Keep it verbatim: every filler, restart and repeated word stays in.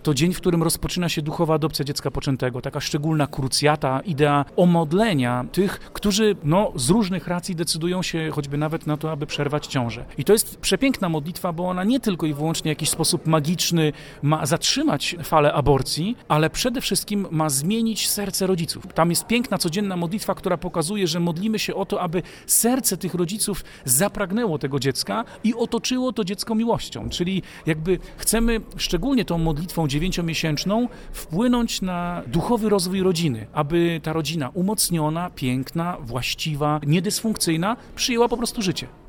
To dzień, w którym rozpoczyna się duchowa adopcja dziecka poczętego, taka szczególna krucjata, idea omodlenia tych, którzy no, z różnych racji decydują się choćby nawet na to, aby przerwać ciążę. I to jest przepiękna modlitwa, bo ona nie tylko i wyłącznie w jakiś sposób magiczny ma zatrzymać falę aborcji, ale przede wszystkim ma zmienić serce rodziców. Tam jest piękna, codzienna modlitwa, która pokazuje, że modlimy się o to, aby serce tych rodziców zapragnęło tego dziecka i otoczyło to dziecko miłością. Czyli jakby chcemy szczególnie tą modlitwą dziewięciomiesięczną wpłynąć na duchowy rozwój rodziny, aby ta rodzina umocniona, piękna, właściwa, niedysfunkcyjna przyjęła po prostu życie.